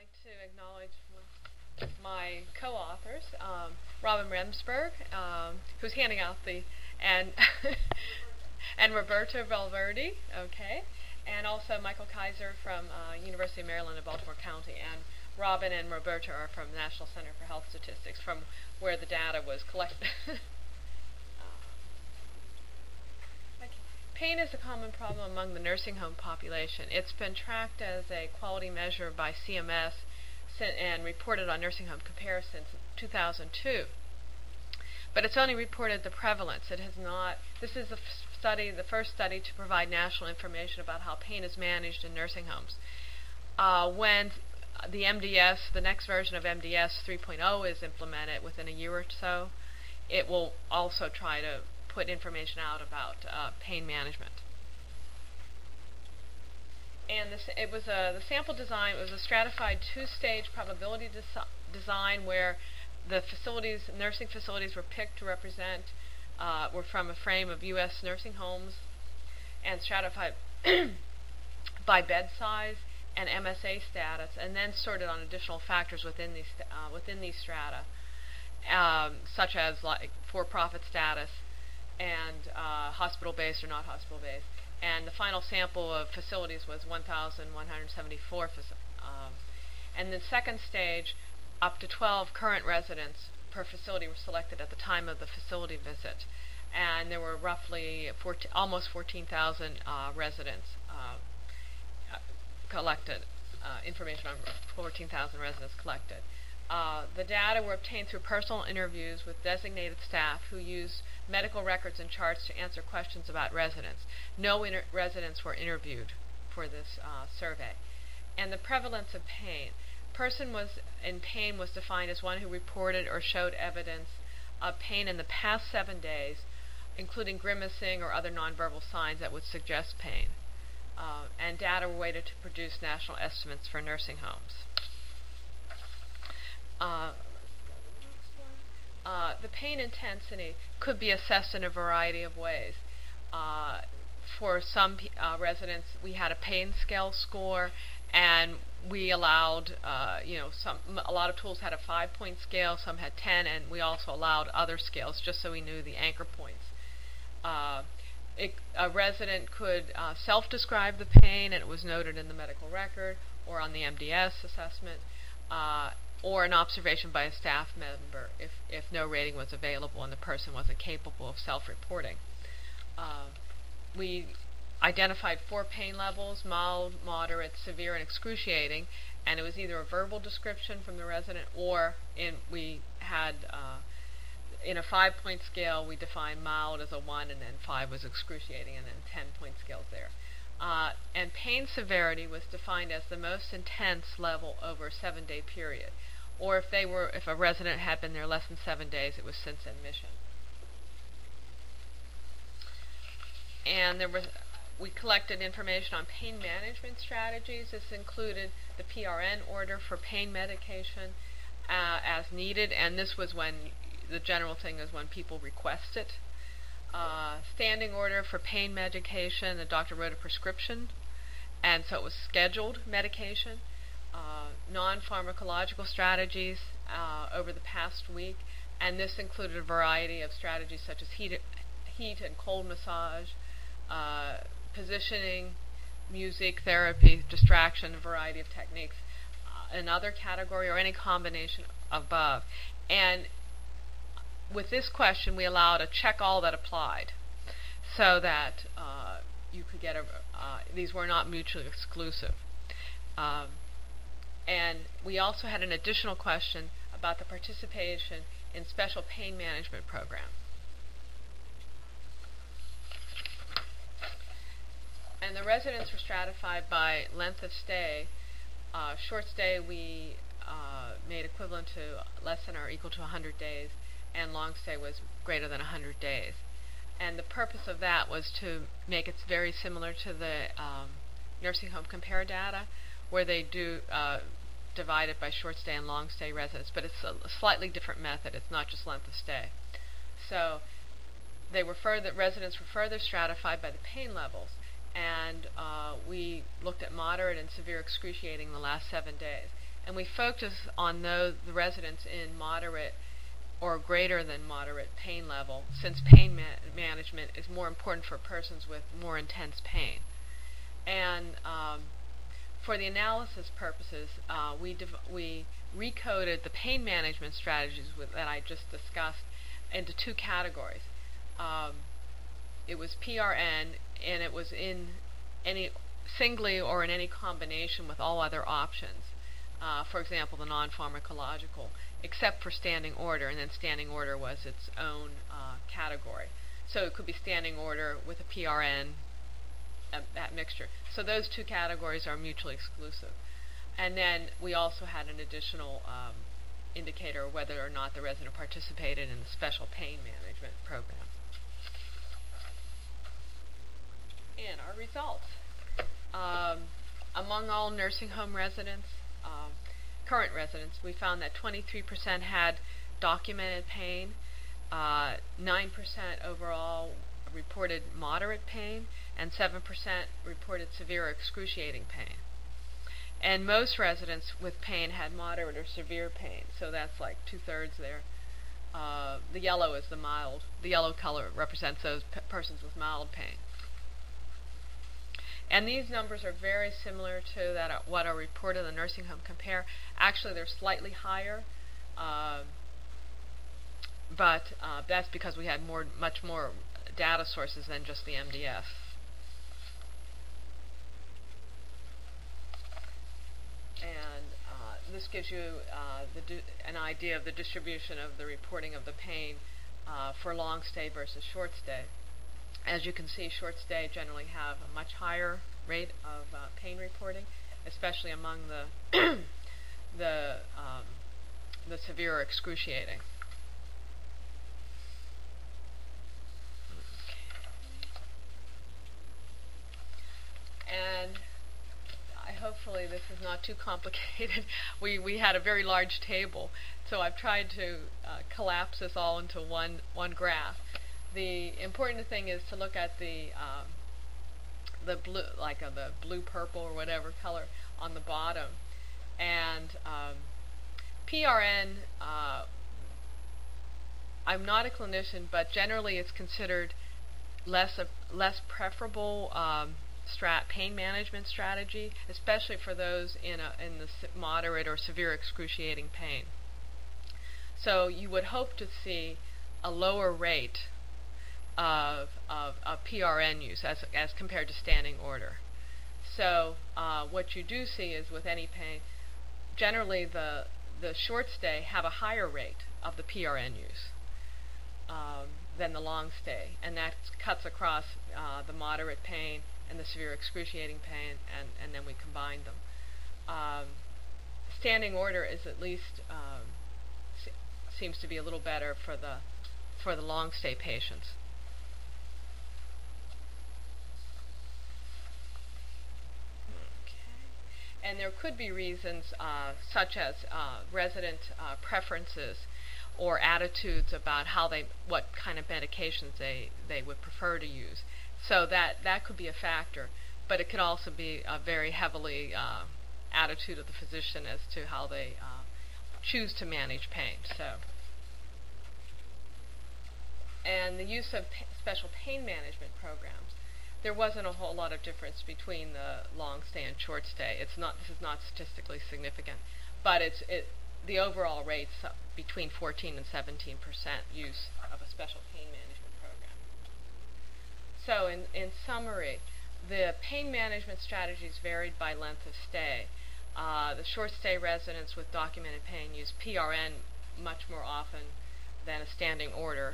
like to acknowledge my co-authors, Robin Remsburg, who's handing out and and Roberto Valverde, okay, and also Michael Kaiser from University of Maryland in Baltimore County. And Robin and Roberto are from the National Center for Health Statistics, from where the data was collected. Pain is a common problem among the nursing home population. It's been tracked as a quality measure by CMS and reported on Nursing Home Compare since 2002. But it's only reported the prevalence. It has not. This is the first study to provide national information about how pain is managed in nursing homes. When the MDS, the next version of MDS 3.0 is implemented within a year or so, it will also try to put information out about pain management. And the sample design was a stratified two-stage probability design where the nursing facilities were picked to represent, were from a frame of U.S. nursing homes, and stratified by bed size and MSA status, and then sorted on additional factors within these strata, such as like for-profit status and hospital-based or not hospital-based. And the final sample of facilities was 1,174. And the second stage, up to 12 current residents per facility were selected at the time of the facility visit. And there were roughly almost 14,000 residents collected, information on 14,000 residents collected. The data were obtained through personal interviews with designated staff who used medical records and charts to answer questions about residents. No residents were interviewed for this survey. And the prevalence of pain. Person in pain was defined as one who reported or showed evidence of pain in the past 7 days, including grimacing or other nonverbal signs that would suggest pain. And data were weighted to produce national estimates for nursing homes. The pain intensity could be assessed in a variety of ways. For some residents, we had a pain scale score, and we allowed, a lot of tools had a 5-point scale, some had 10, and we also allowed other scales just so we knew the anchor points. A resident could self-describe the pain, and it was noted in the medical record or on the MDS assessment. Or an observation by a staff member if no rating was available and the person wasn't capable of self-reporting. We identified 4 pain levels: mild, moderate, severe, and excruciating, and it was either a verbal description from the resident or we had in a 5-point scale we defined mild as a 1, and then 5 was excruciating, and then 10-point scales there. And pain severity was defined as the most intense level over a 7-day period, or if a resident had been there less than 7 days, it was since admission. And we collected information on pain management strategies. This included the PRN order for pain medication as needed, and this was when the general thing is when people request it. Standing order for pain medication, the doctor wrote a prescription, and so it was scheduled medication. Non-pharmacological strategies over the past week, and this included a variety of strategies such as heat and cold massage, positioning, music, therapy, distraction, a variety of techniques. Another category or any combination above. And with this question, we allowed a check all that applied, so that you could get these were not mutually exclusive. And we also had an additional question about the participation in special pain management program. And the residents were stratified by length of stay. Short stay we made equivalent to less than or equal to 100 days, and long stay was greater than 100 days. And the purpose of that was to make it very similar to the Nursing Home Compare data, where they do divide it by short stay and long stay residents, but it's a slightly different method. It's not just length of stay. So residents were further stratified by the pain levels, and we looked at moderate and severe excruciating the last 7 days. and we focus on the residents in moderate or greater than moderate pain level, since pain management is more important for persons with more intense pain. And for the analysis purposes, we recoded the pain management strategies that I just discussed into two categories. It was PRN, and it was in any singly or in any combination with all other options. For example, the non-pharmacological, except for standing order, and then standing order was its own category. So it could be standing order with a PRN, that mixture. So those two categories are mutually exclusive. And then we also had an additional indicator of whether or not the resident participated in the special pain management program. And our results. Among all nursing home residents, current residents, we found that 23% had documented pain, 9% overall reported moderate pain, and 7% reported severe excruciating pain. And most residents with pain had moderate or severe pain, so that's like 2/3 there. The yellow is the mild. The yellow color represents those persons with mild pain. And these numbers are very similar to what are reported in the nursing home compare. Actually, they're slightly higher, but that's because we had much more data sources than just the MDS. And this gives you an idea of the distribution of the reporting of the pain for long stay versus short stay. As you can see, short stay generally have a much higher rate of pain reporting, especially among the the severe or excruciating. And hopefully this is not too complicated. We had a very large table, so I've tried to collapse this all into one graph. The important thing is to look at the blue, the blue purple or whatever color on the bottom, and PRN. I'm not a clinician, but generally it's considered less preferable pain management strategy, especially for those in the moderate or severe excruciating pain. So you would hope to see a lower rate of PRN use as compared to standing order. So what you do see is with any pain, generally the short stay have a higher rate of the PRN use than the long stay, and that cuts across the moderate pain and the severe excruciating pain, and then we combine them. Standing order is at least seems to be a little better for the long stay patients. And there could be reasons such as resident preferences or attitudes about what kind of medications they would prefer to use. So that could be a factor, but it could also be a very heavily attitude of the physician as to how they choose to manage pain. And the use of special pain management programs. There wasn't a whole lot of difference between the long stay and short stay. This is not statistically significant, but the overall rates between 14 and 17% use of a special pain management program. So in summary, the pain management strategies varied by length of stay. The short stay residents with documented pain used PRN much more often than a standing order,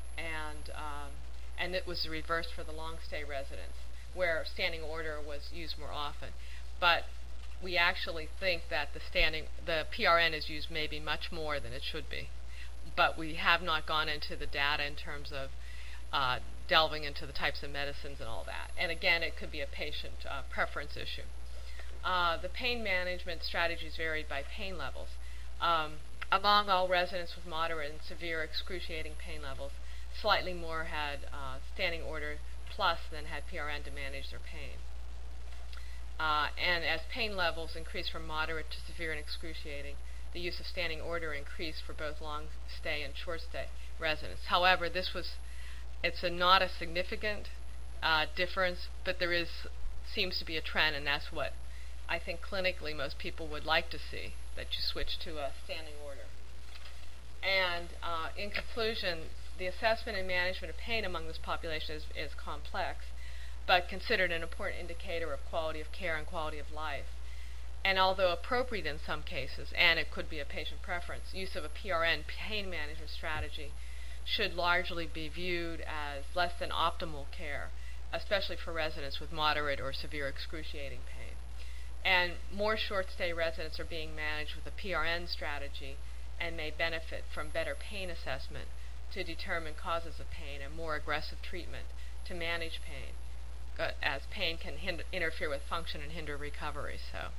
and it was the reverse for the long stay residents, where standing order was used more often. But we actually think that the PRN is used maybe much more than it should be. But we have not gone into the data in terms of delving into the types of medicines and all that. And again, it could be a patient preference issue. The pain management strategies varied by pain levels. Among all residents with moderate and severe excruciating pain levels, slightly more had standing order plus than had PRN to manage their pain. and as pain levels increase from moderate to severe and excruciating, the use of standing order increased for both long stay and short stay residents. However, it's not a significant difference, but there seems to be a trend, and that's what I think clinically most people would like to see, that you switch to a standing order. And in conclusion, the assessment and management of pain among this population is complex, but considered an important indicator of quality of care and quality of life. And although appropriate in some cases, and it could be a patient preference, use of a PRN, pain management strategy, should largely be viewed as less than optimal care, especially for residents with moderate or severe excruciating pain. And more short-stay residents are being managed with a PRN strategy and may benefit from better pain assessment to determine causes of pain and more aggressive treatment to manage pain, as pain can interfere with function and hinder recovery.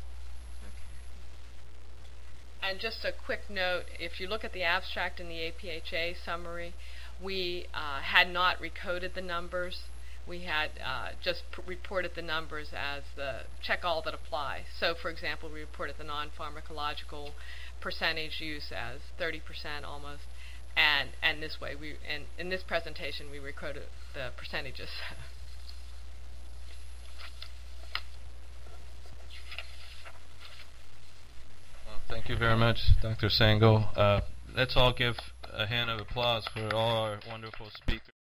And just a quick note, if you look at the abstract in the APHA summary, we had not recoded the numbers. We had just reported the numbers as the check all that apply. So, for example, we reported the non-pharmacological percentage use as 30% almost, and this way, in this presentation, we recorded the percentages. Thank you very much, Dr. Sangl. Let's all give a hand of applause for all our wonderful speakers.